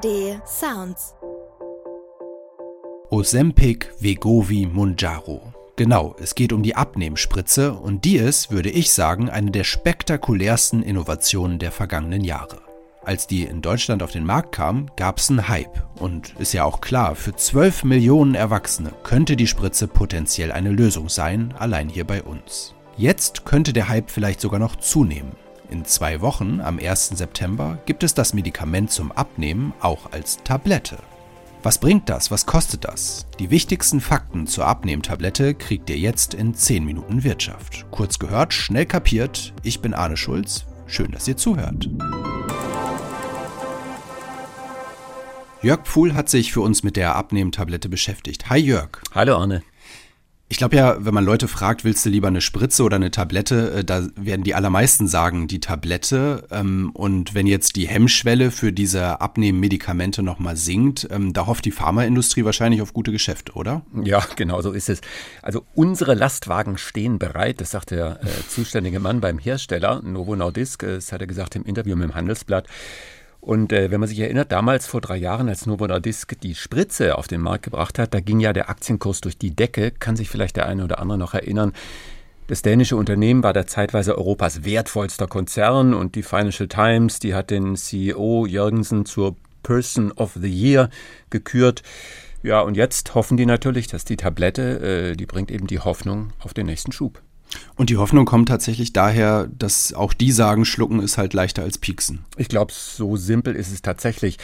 ARD Sounds. Ozempic, Wegovy, Mounjaro. Genau, es geht um die Abnehmspritze und die ist, würde ich sagen, eine der spektakulärsten Innovationen der vergangenen Jahre. Als die in Deutschland auf den Markt kam, gab es einen Hype. Und ist ja auch klar, für 12 Millionen Erwachsene könnte die Spritze potenziell eine Lösung sein, allein hier bei uns. Jetzt könnte der Hype vielleicht sogar noch zunehmen. In 2 Wochen, am 1. September, gibt es das Medikament zum Abnehmen auch als Tablette. Was bringt das? Was kostet das? Die wichtigsten Fakten zur Abnehmtablette kriegt ihr jetzt in 10 Minuten Wirtschaft. Kurz gehört, schnell kapiert. Ich bin Arne Schulz. Schön, dass ihr zuhört. Jörg Pfuhl hat sich für uns mit der Abnehmtablette beschäftigt. Hi Jörg. Hallo Arne. Ich glaube ja, wenn man Leute fragt, willst du lieber eine Spritze oder eine Tablette, da werden die allermeisten sagen, die Tablette. Und wenn jetzt die Hemmschwelle für diese Abnehmmedikamente nochmal sinkt, da hofft die Pharmaindustrie wahrscheinlich auf gute Geschäfte, oder? Ja, genau so ist es. Also unsere Lastwagen stehen bereit, das sagt der zuständige Mann beim Hersteller, Novo Nordisk, das hat er gesagt im Interview mit dem Handelsblatt. Und wenn man sich erinnert, damals vor 3 Jahren, als Novo Nordisk die Spritze auf den Markt gebracht hat, da ging ja der Aktienkurs durch die Decke, kann sich vielleicht der eine oder andere noch erinnern. Das dänische Unternehmen war da zeitweise Europas wertvollster Konzern und die Financial Times, die hat den CEO Jørgensen zur Person of the Year gekürt. Ja, und jetzt hoffen die natürlich, dass die Tablette, die bringt eben die Hoffnung auf den nächsten Schub. Und die Hoffnung kommt tatsächlich daher, dass auch die sagen, schlucken ist halt leichter als pieksen. Ich glaube, so simpel ist es tatsächlich.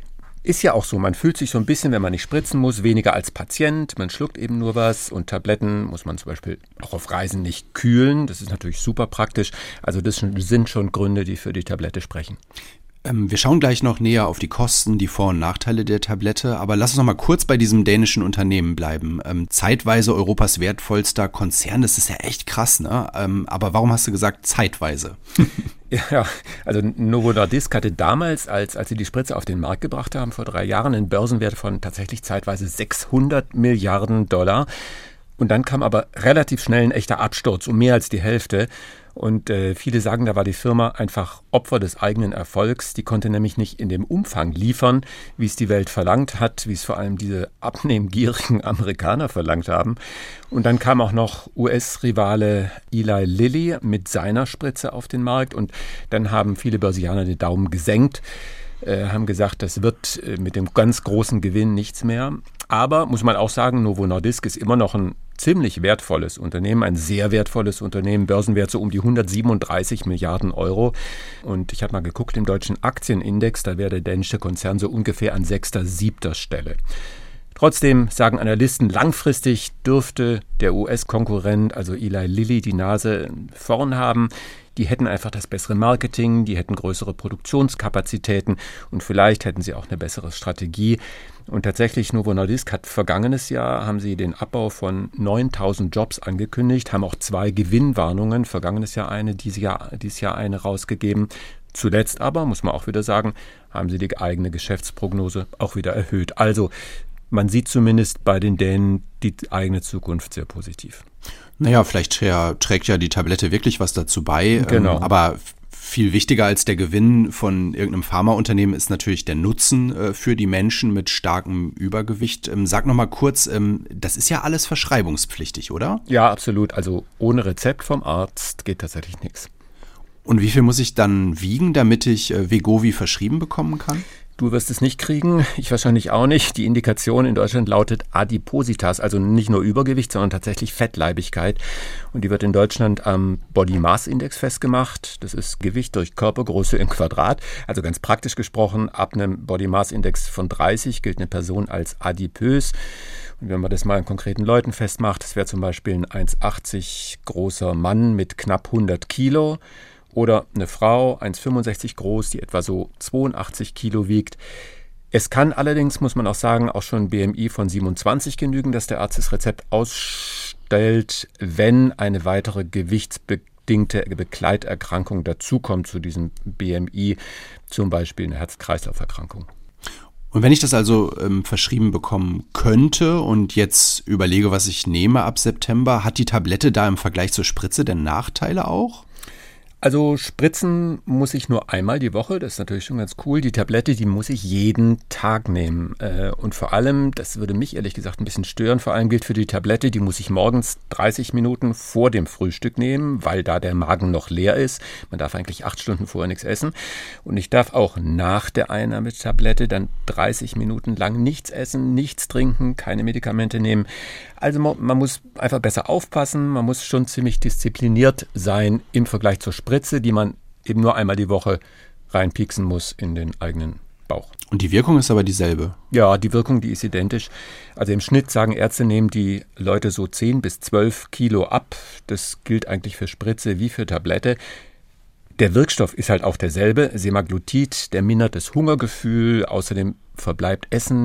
Ist ja auch so, man fühlt sich so ein bisschen, wenn man nicht spritzen muss, weniger als Patient. Man schluckt eben nur was und Tabletten muss man zum Beispiel auch auf Reisen nicht kühlen. Das ist natürlich super praktisch. Also das sind schon Gründe, die für die Tablette sprechen. Wir schauen gleich noch näher auf die Kosten, die Vor- und Nachteile der Tablette, aber lass uns noch mal kurz bei diesem dänischen Unternehmen bleiben. Zeitweise Europas wertvollster Konzern, das ist ja echt krass, ne? Aber warum hast du gesagt zeitweise? Ja, also Novo Nordisk hatte damals, als sie die Spritze auf den Markt gebracht haben, vor 3 Jahren, einen Börsenwert von tatsächlich zeitweise 600 Milliarden $. Und dann kam aber relativ schnell ein echter Absturz, um mehr als die Hälfte. Und viele sagen, da war die Firma einfach Opfer des eigenen Erfolgs. Die konnte nämlich nicht in dem Umfang liefern, wie es die Welt verlangt hat, wie es vor allem diese abnehmgierigen Amerikaner verlangt haben. Und dann kam auch noch US-Rivale Eli Lilly mit seiner Spritze auf den Markt. Und dann haben viele Börsianer den Daumen gesenkt, haben gesagt, das wird mit dem ganz großen Gewinn nichts mehr. Aber, muss man auch sagen, Novo Nordisk ist immer noch ein ziemlich wertvolles Unternehmen, ein sehr wertvolles Unternehmen, Börsenwert so um die 137 Milliarden €. Und ich habe mal geguckt, im deutschen Aktienindex, da wäre der dänische Konzern so ungefähr an 6., 7. Stelle. Trotzdem sagen Analysten, langfristig dürfte der US-Konkurrent, also Eli Lilly, die Nase vorn haben. Die hätten einfach das bessere Marketing, die hätten größere Produktionskapazitäten und vielleicht hätten sie auch eine bessere Strategie. Und tatsächlich, Novo Nordisk hat vergangenes Jahr, haben sie den Abbau von 9.000 Jobs angekündigt, haben auch 2 Gewinnwarnungen, vergangenes Jahr eine, dieses Jahr eine rausgegeben. Zuletzt aber, muss man auch wieder sagen, haben sie die eigene Geschäftsprognose auch wieder erhöht. Also man sieht zumindest bei den Dänen die eigene Zukunft sehr positiv. Naja, vielleicht trägt ja die Tablette wirklich was dazu bei. Genau. Aber viel wichtiger als der Gewinn von irgendeinem Pharmaunternehmen ist natürlich der Nutzen für die Menschen mit starkem Übergewicht. Sag noch mal kurz, das ist ja alles verschreibungspflichtig, oder? Ja, absolut. Also ohne Rezept vom Arzt geht tatsächlich nichts. Und wie viel muss ich dann wiegen, damit ich Wegovy verschrieben bekommen kann? Du wirst es nicht kriegen, ich wahrscheinlich auch nicht. Die Indikation in Deutschland lautet Adipositas, also nicht nur Übergewicht, sondern tatsächlich Fettleibigkeit. Und die wird in Deutschland am Body Mass Index festgemacht. Das ist Gewicht durch Körpergröße im Quadrat. Also ganz praktisch gesprochen, ab einem Body Mass Index von 30 gilt eine Person als adipös. Und wenn man das mal an konkreten Leuten festmacht, das wäre zum Beispiel ein 1,80 großer Mann mit knapp 100 Kilo. Oder eine Frau, 1,65 groß, die etwa so 82 Kilo wiegt. Es kann allerdings, muss man auch sagen, auch schon ein BMI von 27 genügen, dass der Arzt das Rezept ausstellt, wenn eine weitere gewichtsbedingte Begleiterkrankung dazukommt zu diesem BMI, zum Beispiel eine Herz-Kreislauf-Erkrankung. Und wenn ich das also verschrieben bekommen könnte und jetzt überlege, was ich nehme ab September, hat die Tablette da im Vergleich zur Spritze denn Nachteile auch? Also spritzen muss ich nur einmal die Woche, das ist natürlich schon ganz cool. Die Tablette, die muss ich jeden Tag nehmen. Und vor allem, das würde mich ehrlich gesagt ein bisschen stören, vor allem gilt für die Tablette, die muss ich morgens 30 Minuten vor dem Frühstück nehmen, weil da der Magen noch leer ist. Man darf eigentlich 8 Stunden vorher nichts essen. Und ich darf auch nach der Einnahme der Tablette dann 30 Minuten lang nichts essen, nichts trinken, keine Medikamente nehmen. Also man muss einfach besser aufpassen, man muss schon ziemlich diszipliniert sein im Vergleich zur Spritze, die man eben nur einmal die Woche reinpieksen muss in den eigenen Bauch. Und die Wirkung ist aber dieselbe? Ja, die Wirkung, die ist identisch. Also im Schnitt sagen Ärzte, nehmen die Leute so 10 bis 12 Kilo ab. Das gilt eigentlich für Spritze wie für Tablette. Der Wirkstoff ist halt auch derselbe, Semaglutid, der mindert das Hungergefühl, außerdem verbleibt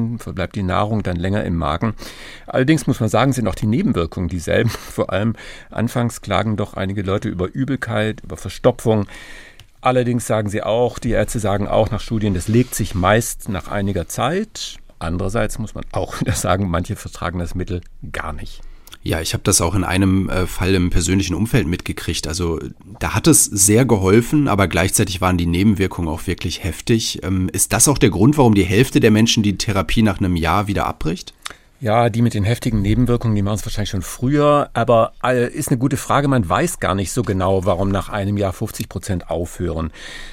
die Nahrung dann länger im Magen. Allerdings muss man sagen, sind auch die Nebenwirkungen dieselben. Vor allem anfangs klagen doch einige Leute über Übelkeit, über Verstopfung. Allerdings die Ärzte sagen auch nach Studien, das legt sich meist nach einiger Zeit. Andererseits muss man auch wieder sagen, manche vertragen das Mittel gar nicht. Ja, ich habe das auch in einem Fall im persönlichen Umfeld mitgekriegt. Also da hat es sehr geholfen, aber gleichzeitig waren die Nebenwirkungen auch wirklich heftig. Ist das auch der Grund, warum die Hälfte der Menschen die Therapie nach einem Jahr wieder abbricht? Ja, die mit den heftigen Nebenwirkungen, die machen es wahrscheinlich schon früher, aber ist eine gute Frage. Man weiß gar nicht so genau, warum nach einem Jahr 50% aufhören.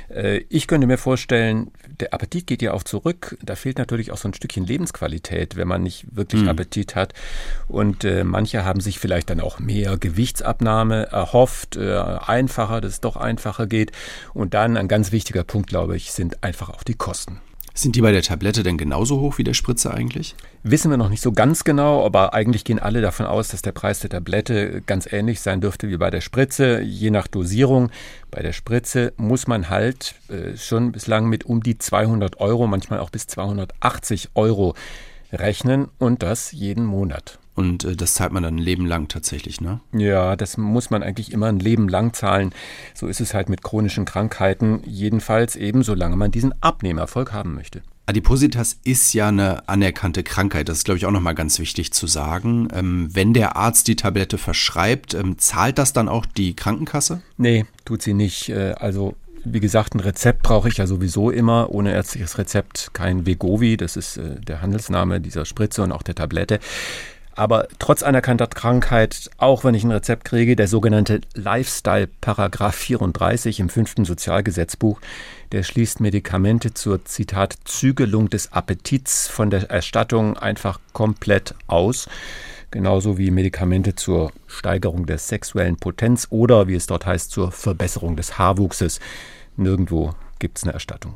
Ich könnte mir vorstellen, der Appetit geht ja auch zurück. Da fehlt natürlich auch so ein Stückchen Lebensqualität, wenn man nicht wirklich Appetit hat. Und manche haben sich vielleicht dann auch mehr Gewichtsabnahme erhofft, dass es doch einfacher geht. Und dann ein ganz wichtiger Punkt, glaube ich, sind einfach auch die Kosten. Sind die bei der Tablette denn genauso hoch wie der Spritze eigentlich? Wissen wir noch nicht so ganz genau, aber eigentlich gehen alle davon aus, dass der Preis der Tablette ganz ähnlich sein dürfte wie bei der Spritze, je nach Dosierung. Bei der Spritze muss man halt schon bislang mit um die 200 Euro, manchmal auch bis 280 Euro rechnen und das jeden Monat. Und das zahlt man dann ein Leben lang tatsächlich, ne? Ja, das muss man eigentlich immer ein Leben lang zahlen. So ist es halt mit chronischen Krankheiten, jedenfalls eben, solange man diesen Abnehmerfolg haben möchte. Adipositas ist ja eine anerkannte Krankheit. Das ist, glaube ich, auch nochmal ganz wichtig zu sagen. Wenn der Arzt die Tablette verschreibt, zahlt das dann auch die Krankenkasse? Nee, tut sie nicht. Also wie gesagt, ein Rezept brauche ich ja sowieso immer. Ohne ärztliches Rezept kein Wegovy. Das ist der Handelsname dieser Spritze und auch der Tablette. Aber trotz anerkannter Krankheit, auch wenn ich ein Rezept kriege, der sogenannte Lifestyle-Paragraph 34 im 5. Sozialgesetzbuch, der schließt Medikamente zur, Zitat, Zügelung des Appetits von der Erstattung einfach komplett aus. Genauso wie Medikamente zur Steigerung der sexuellen Potenz oder, wie es dort heißt, zur Verbesserung des Haarwuchses. Nirgendwo gibt es eine Erstattung.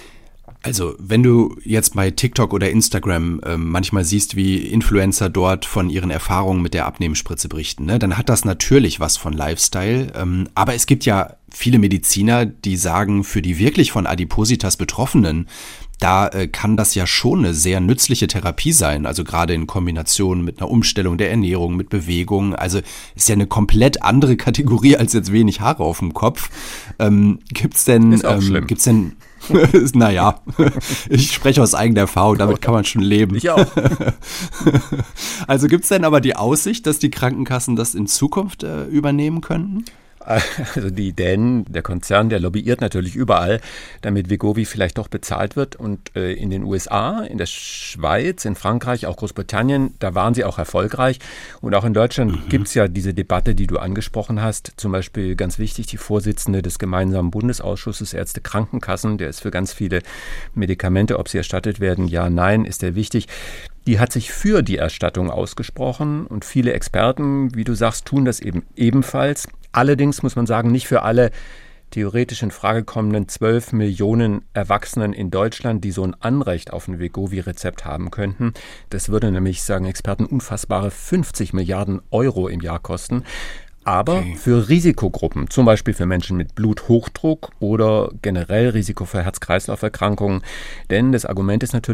Also, wenn du jetzt bei TikTok oder Instagram manchmal siehst, wie Influencer dort von ihren Erfahrungen mit der Abnehmspritze berichten, ne, dann hat das natürlich was von Lifestyle. Aber es gibt ja viele Mediziner, die sagen, für die wirklich von Adipositas Betroffenen, da kann das ja schon eine sehr nützliche Therapie sein. Also gerade in Kombination mit einer Umstellung der Ernährung, mit Bewegung. Also ist ja eine komplett andere Kategorie als jetzt wenig Haare auf dem Kopf. Gibt's denn naja, ich spreche aus eigener Erfahrung, damit kann man schon leben. Ich auch. Also gibt es denn aber die Aussicht, dass die Krankenkassen das in Zukunft übernehmen könnten? Also der Konzern, der lobbyiert natürlich überall, damit Wegovy vielleicht doch bezahlt wird. Und in den USA, in der Schweiz, in Frankreich, auch Großbritannien, da waren sie auch erfolgreich. Und auch in Deutschland gibt es ja diese Debatte, die du angesprochen hast. Zum Beispiel ganz wichtig, die Vorsitzende des gemeinsamen Bundesausschusses Ärzte-Krankenkassen, der ist für ganz viele Medikamente, ob sie erstattet werden, ja, nein, ist der wichtig. Die hat sich für die Erstattung ausgesprochen und viele Experten, wie du sagst, tun das eben ebenfalls. Allerdings muss man sagen, nicht für alle theoretisch in Frage kommenden 12 Millionen Erwachsenen in Deutschland, die so ein Anrecht auf ein Wegovy-Rezept haben könnten. Das würde nämlich, sagen Experten, unfassbare 50 Milliarden Euro im Jahr kosten. Aber für Risikogruppen, zum Beispiel für Menschen mit Bluthochdruck oder generell Risiko für Herz-Kreislauf-Erkrankungen. Denn das Argument ist natürlich,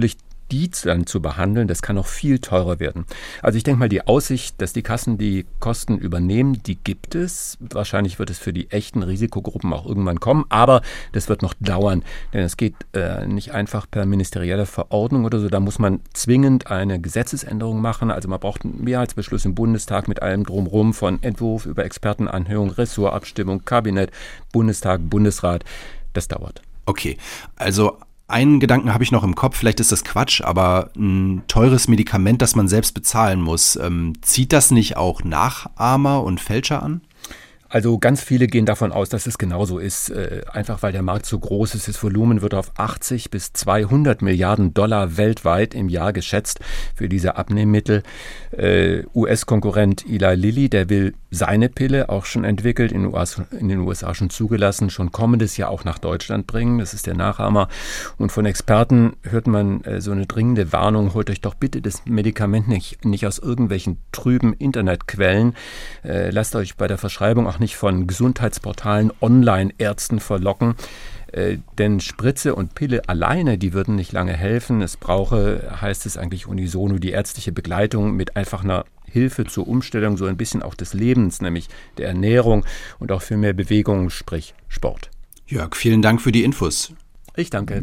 die dann zu behandeln, das kann noch viel teurer werden. Also ich denke mal, die Aussicht, dass die Kassen die Kosten übernehmen, die gibt es. Wahrscheinlich wird es für die echten Risikogruppen auch irgendwann kommen, aber das wird noch dauern, denn es geht nicht einfach per ministerielle Verordnung oder so. Da muss man zwingend eine Gesetzesänderung machen. Also man braucht einen Mehrheitsbeschluss im Bundestag mit allem drumherum, von Entwurf über Expertenanhörung, Ressortabstimmung, Kabinett, Bundestag, Bundesrat. Das dauert. Okay, also einen Gedanken habe ich noch im Kopf, vielleicht ist das Quatsch, aber ein teures Medikament, das man selbst bezahlen muss, zieht das nicht auch Nachahmer und Fälscher an? Also ganz viele gehen davon aus, dass es genauso ist, einfach weil der Markt so groß ist. Das Volumen wird auf 80 bis 200 Milliarden Dollar weltweit im Jahr geschätzt für diese Abnehmmittel. US-Konkurrent Eli Lilly, der will seine Pille auch schon entwickelt, in den USA schon zugelassen, schon kommendes Jahr auch nach Deutschland bringen. Das ist der Nachahmer. Und von Experten hört man so eine dringende Warnung, holt euch doch bitte das Medikament nicht aus irgendwelchen trüben Internetquellen. Lasst euch bei der Verschreibung auch nicht von Gesundheitsportalen, Online-Ärzten verlocken. Denn Spritze und Pille alleine, die würden nicht lange helfen. Es brauche, heißt es eigentlich unisono, die ärztliche Begleitung mit einfach einer Hilfe zur Umstellung, so ein bisschen auch des Lebens, nämlich der Ernährung und auch für mehr Bewegung, sprich Sport. Jörg, vielen Dank für die Infos. Ich danke.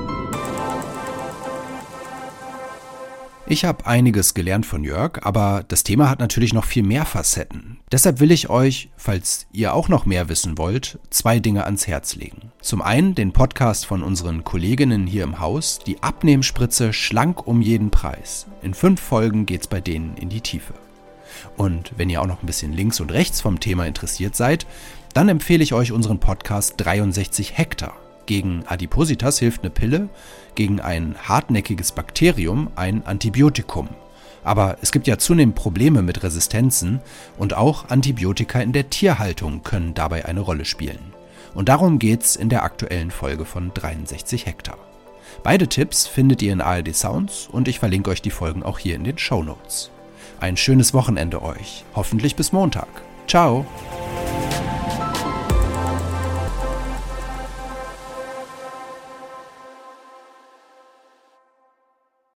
Ich habe einiges gelernt von Jörg, aber das Thema hat natürlich noch viel mehr Facetten. Deshalb will ich euch, falls ihr auch noch mehr wissen wollt, 2 Dinge ans Herz legen. Zum einen den Podcast von unseren Kolleginnen hier im Haus, die Abnehmspritze schlank um jeden Preis. In 5 Folgen geht's bei denen in die Tiefe. Und wenn ihr auch noch ein bisschen links und rechts vom Thema interessiert seid, dann empfehle ich euch unseren Podcast 63 Hektar. Gegen Adipositas hilft eine Pille, gegen ein hartnäckiges Bakterium ein Antibiotikum. Aber es gibt ja zunehmend Probleme mit Resistenzen und auch Antibiotika in der Tierhaltung können dabei eine Rolle spielen. Und darum geht's in der aktuellen Folge von 63 Hektar. Beide Tipps findet ihr in ARD Sounds und ich verlinke euch die Folgen auch hier in den Shownotes. Ein schönes Wochenende euch. Hoffentlich bis Montag. Ciao!